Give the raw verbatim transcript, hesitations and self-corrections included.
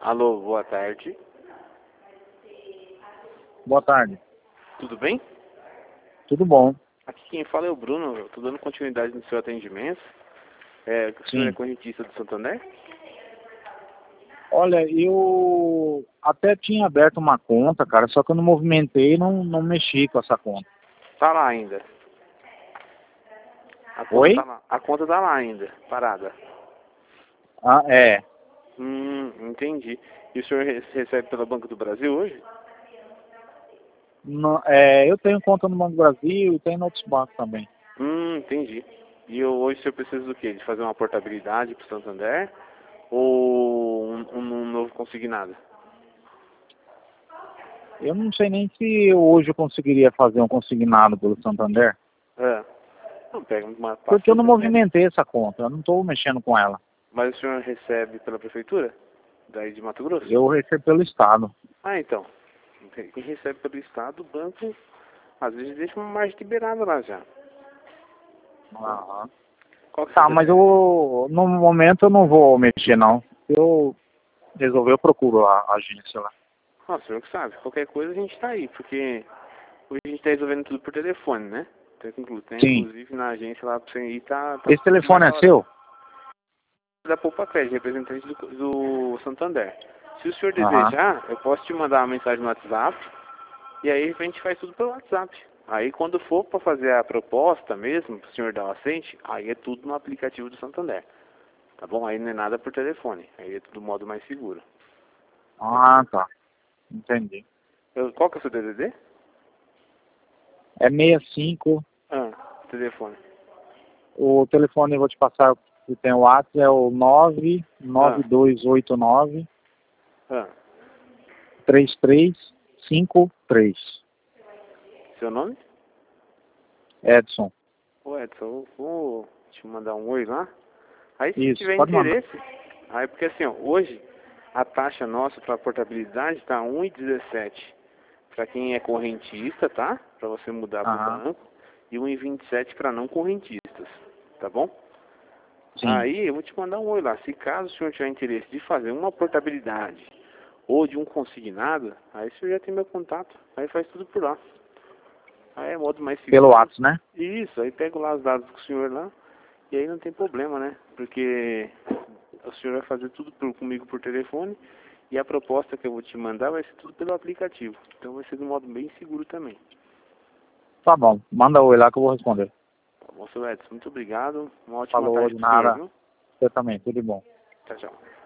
Alô, boa tarde. Boa tarde. Tudo bem? Tudo bom? Aqui quem fala é o Bruno. Eu estou dando continuidade no seu atendimento. É, o senhor Sim. é correntista do Santander? Olha, eu até tinha aberto uma conta, cara, só que eu não movimentei e não, não mexi com essa conta. Tá lá ainda. A conta Oi? tá lá. A conta tá lá ainda, parada. Ah, é. Hum, entendi. E o senhor re- recebe pela Banco do Brasil hoje? Não, é. Eu tenho conta no Banco do Brasil e tenho em outros bancos também. Hum, entendi. E eu, hoje o senhor precisa do quê? De fazer uma portabilidade para o Santander? Ou um, um, um novo consignado? Eu não sei nem se hoje eu conseguiria fazer um consignado pelo Santander, É. Não, pega uma porque eu não pasta, né? movimentei essa conta, eu não estou mexendo com ela. Mas o senhor recebe pela prefeitura? Daí de Mato Grosso? Eu recebo pelo Estado. Ah, então. Quem recebe pelo Estado, o banco, às vezes deixa uma margem liberada lá já. Aham. Qual que é o Tá, seu mas C P F? eu, no momento eu não vou mexer não. Se eu resolver, eu procuro a a agência lá. Ah, o senhor que sabe. Qualquer coisa a gente tá aí, porque hoje a gente tá resolvendo tudo por telefone, né? Tem, inclu- tem, Sim. inclusive na agência lá pra você ir, tá, tá Esse tudo telefone na é hora. seu? Da Poupa Crédito, representante do, do Santander. Se o senhor Aham. desejar, eu posso te mandar uma mensagem no WhatsApp, e aí a gente faz tudo pelo WhatsApp. Aí quando for para fazer a proposta mesmo, para o senhor dar o assente, aí é tudo no aplicativo do Santander. Tá bom? Aí não é nada por telefone. Aí é tudo modo mais seguro. Ah, tá. Entendi. Eu, qual que é o seu D D D? É sessenta e cinco. Ah, telefone. O telefone eu vou te passar, que tem o WhatsApp, é o nove nove Ah, dois oito nove ah. três três cinco três. Seu nome? Edson. Ô Edson, eu vou te mandar um oi lá. Aí se Isso, tiver pode mandar. interesse, aí porque assim, ó, hoje a taxa nossa para portabilidade está um e dezessete para quem é correntista, tá? Para você mudar para o Aham. banco, e um e vinte e sete para não correntistas, tá bom? Sim. Aí eu vou te mandar um oi lá. Se caso o senhor tiver interesse de fazer uma portabilidade ou de um consignado, aí o senhor já tem meu contato, aí faz tudo por lá. Aí é modo mais Pelo seguro. WhatsApp, né? Isso, aí pego lá os dados do senhor lá, e aí não tem problema, né? Porque o senhor vai fazer tudo por, comigo por telefone e a proposta que eu vou te mandar vai ser tudo pelo aplicativo. Então vai ser de um modo bem seguro também. Tá bom. Manda oi lá que eu vou responder. Tá bom, seu Edson? Muito obrigado. Uma ótima Falou tarde de pro senhor, nada. viu? Você também, tudo bom. Tchau, tchau.